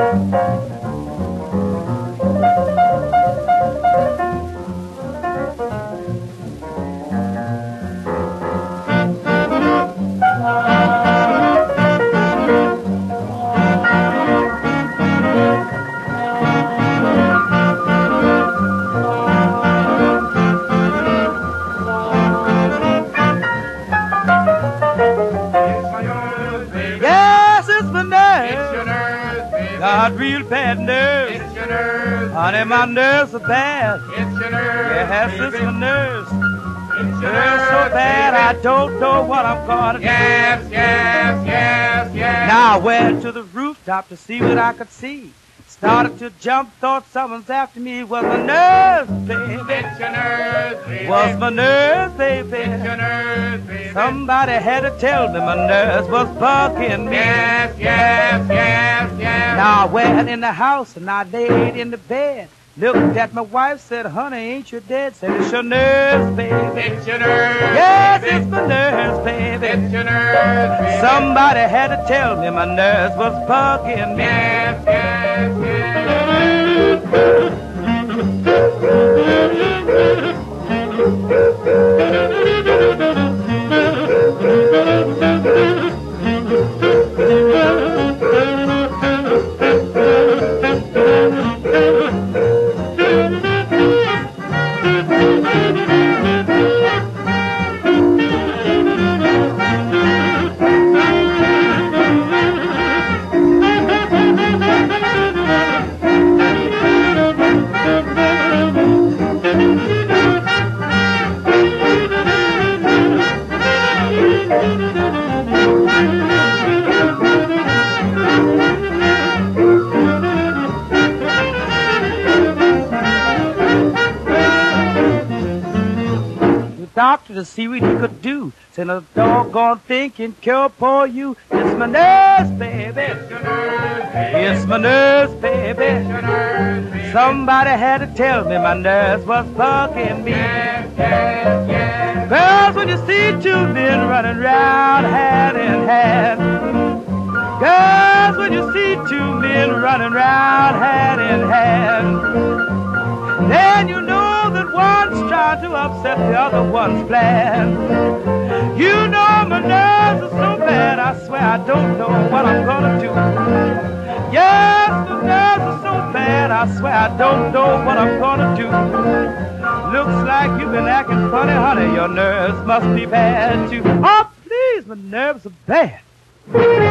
Got real bad nerves. It's your nerves. Honey, my nerves are bad. It's your nerves. Yes, it's my nerves. It's your Nerves so bad I don't know what I'm gonna do. Yes, yes, yes, yes. Now I went to the rooftop to see what I could see. Started to jump, thought someone's after me. Was my nerves, baby. It's your nerves, baby. Was my nerves, baby. It's your nerves, baby. Somebody had to tell me my nerves was bugging me. Yes, yes, yes, yes. Now I went in the house and I laid in the bed. Looked at my wife, said, honey, ain't you dead? Said, it's your nerves, baby. It's your nerves, Yes, baby. it's my nerves, baby. It's your nerves, baby. Somebody had to tell me my nerves was bugging me. Yes, yes, Doctor to see what he could do. Said a doggone thing can cure for you. It's my nerves, baby. It's your nerves, baby. It's my nerves, baby. It's your nerves, baby. Somebody had to tell me my nerves was bugging me. Yes, yes, yes. Girls, when you see two men running round hand in hand. Girls, when you see two men running round hand in hand. Then you know that one's trying to upset the other one's plan. You know my nerves are so bad, I swear I don't know what I'm gonna do. Yes, my nerves are so bad, I swear I don't know what I'm gonna do. Looks like you've been acting funny, honey, your nerves must be bad too. Oh, please, my nerves are bad.